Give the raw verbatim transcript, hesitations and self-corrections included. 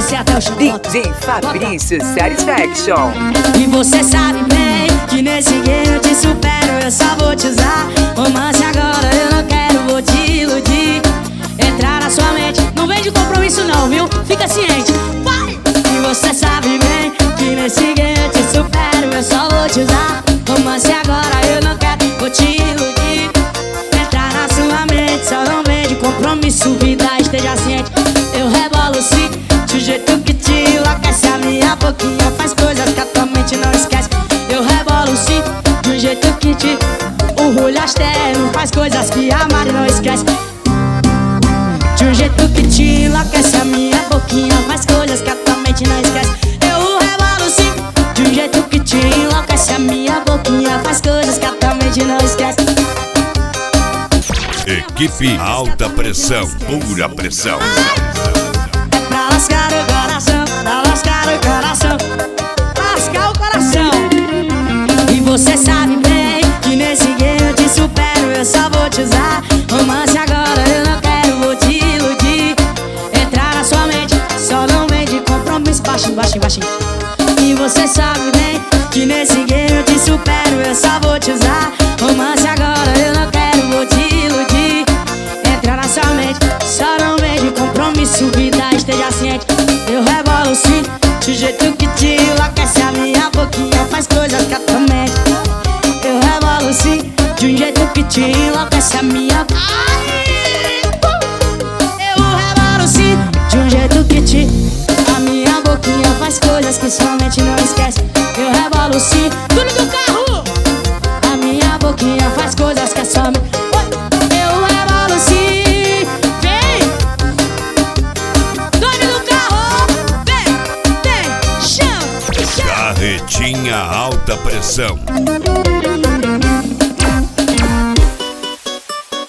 descer até o chão. D J Fabrício Satisfaction. E você sabe bem que nesse game eu te supero, eu só vou te usar. Romance agora eu não quero, vou te iludir. Entrar na sua mente, não vem de compromisso não, viu? Fica ciente, vai! E você sabe bem que nesse game eu te supero, eu só vou te usar. Romance agora eu não quero, vou te iludir. Entrar na sua mente, só não vem de compromisso, vida, esteja ciente. Eu rebolo sim, de jeito que te enlouquece. A minha boquinha faz coisas que a tua mente não esquece. Eu rebolo sim, de um jeito que te orgulha externo, faz coisas que a Mari não esquece. De um jeito que te enlouquece. A minha boquinha faz coisas que a tua mente não esquece. Eu rebolo sim, de um jeito que te enlouquece. A minha boquinha faz coisas que a tua mente não esquece. Equipe Alta Pressão, pura pressão. É pra lascar o coração, pra lascar o coração, lascar o coração. E você sabe bem que nesse game eu te supero, eu só vou te usar. Romance agora eu não quero, vou te iludir. Entrar na sua mente, só não vem de compromisso. Baixinho, baixinho, baixinho. E você sabe bem que nesse game eu te supero, eu só vou te usar. Romance agora eu não quero, vou te iludir. Entrar na sua mente, só não vem de compromisso, vida, esteja ciente. Eu rebolo sim, de jeito que te enlouquece. A minha boquinha faz coisas que a tua mente. Eu rebolo sim, de um jeito que te enlouquece. A minha... Eu rebolo sim, de um jeito que te... A minha boquinha faz coisas que sua mente não esquece. Eu rebolo sim, tudo do carro. A minha boquinha faz coisas que a sua mente... Eu rebolo sim, vem. Dono do carro, vem, vem, chama, chama. Carretinha Alta Pressão.